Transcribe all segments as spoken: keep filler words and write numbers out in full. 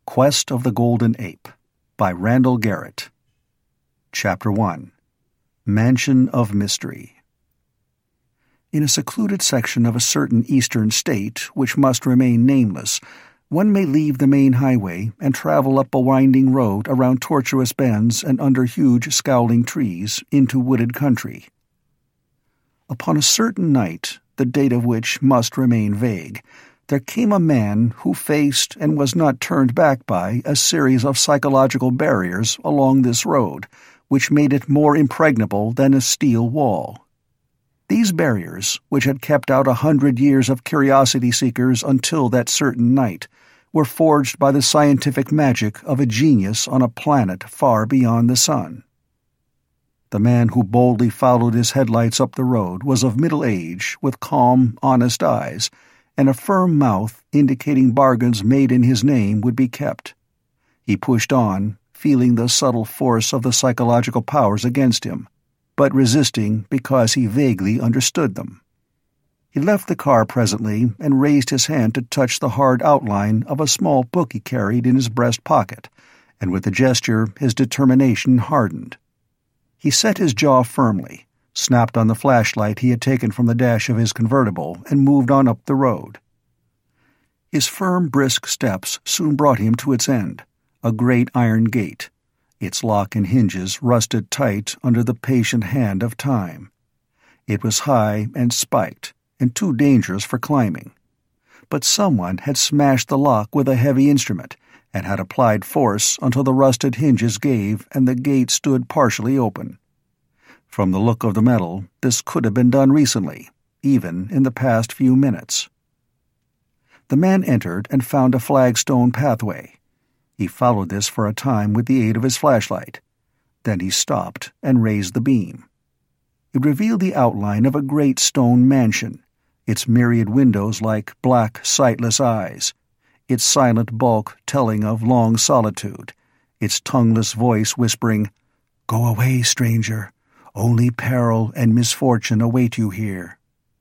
Quest of the Golden Ape by Randall Garrett. Chapter one. Mansion of Mystery. In a secluded section of a certain eastern state, which must remain nameless, one may leave the main highway and travel up a winding road around tortuous bends and under huge scowling trees into wooded country. Upon a certain night, the date of which must remain vague, there came a man who faced and was not turned back by a series of psychological barriers along this road, which made it more impregnable than a steel wall. These barriers, which had kept out a hundred years of curiosity seekers until that certain night, were forged by the scientific magic of a genius on a planet far beyond the sun. The man who boldly followed his headlights up the road was of middle age, with calm, honest eyes, and a firm mouth indicating bargains made in his name would be kept. He pushed on, feeling the subtle force of the psychological powers against him, but resisting because he vaguely understood them. He left the car presently and raised his hand to touch the hard outline of a small book he carried in his breast pocket, and with the gesture his determination hardened. He set his jaw firmly, snapped on the flashlight he had taken from the dash of his convertible, and moved on up the road. His firm, brisk steps soon brought him to its end, a great iron gate, its lock and hinges rusted tight under the patient hand of time. It was high and spiked, and too dangerous for climbing. But someone had smashed the lock with a heavy instrument, and had applied force until the rusted hinges gave and the gate stood partially open. From the look of the metal, this could have been done recently, even in the past few minutes. The man entered and found a flagstone pathway. He followed this for a time with the aid of his flashlight. Then he stopped and raised the beam. It revealed the outline of a great stone mansion, its myriad windows like black, sightless eyes, its silent bulk telling of long solitude, its tongueless voice whispering, "Go away, stranger. Only peril and misfortune await you here."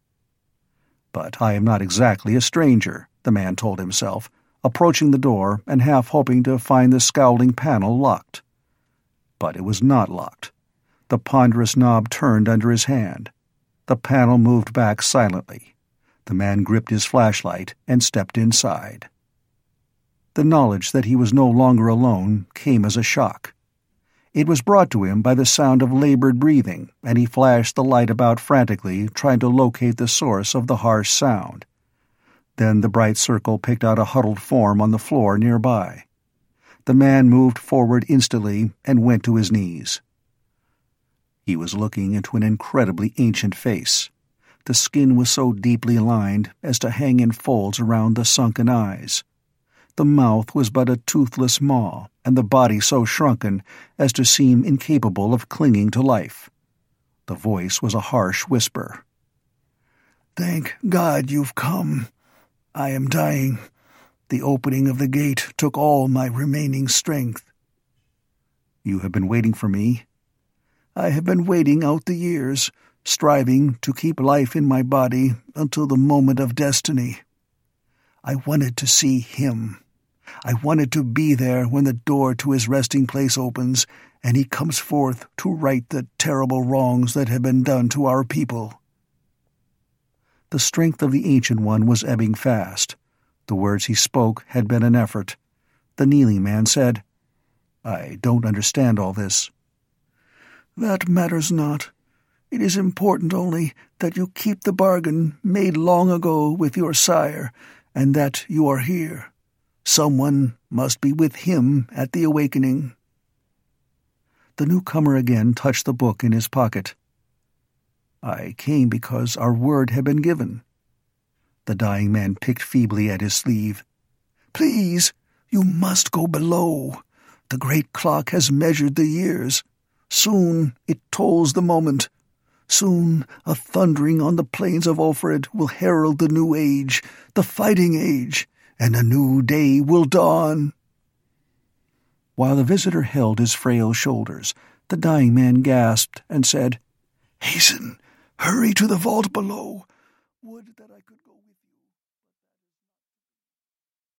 But I am not exactly a stranger, the man told himself, approaching the door and half hoping to find the scowling panel locked. But it was not locked. The ponderous knob turned under his hand. The panel moved back silently. The man gripped his flashlight and stepped inside. The knowledge that he was no longer alone came as a shock. It was brought to him by the sound of labored breathing, and he flashed the light about frantically, trying to locate the source of the harsh sound. Then the bright circle picked out a huddled form on the floor nearby. The man moved forward instantly and went to his knees. He was looking into an incredibly ancient face. The skin was so deeply lined as to hang in folds around the sunken eyes. The mouth was but a toothless maw, and the body so shrunken as to seem incapable of clinging to life. The voice was a harsh whisper. "Thank God you've come. I am dying. The opening of the gate took all my remaining strength." "You have been waiting for me?" "I have been waiting out the years, striving to keep life in my body until the moment of destiny. I wanted to see him. I wanted to be there when the door to his resting place opens and he comes forth to right the terrible wrongs that have been done to our people." The strength of the Ancient One was ebbing fast. The words he spoke had been an effort. The kneeling man said, "I don't understand all this." "That matters not. It is important only that you keep the bargain made long ago with your sire, and that you are here. Someone must be with him at the awakening." The newcomer again touched the book in his pocket. "I came because our word had been given." The dying man picked feebly at his sleeve. "Please, you must go below. The great clock has measured the years. Soon it tolls the moment. Soon a thundering on the plains of Ulfred will herald the new age, the fighting age, and a new day will dawn." While the visitor held his frail shoulders, the dying man gasped and said, "Hasten, hurry to the vault below. Would that I could go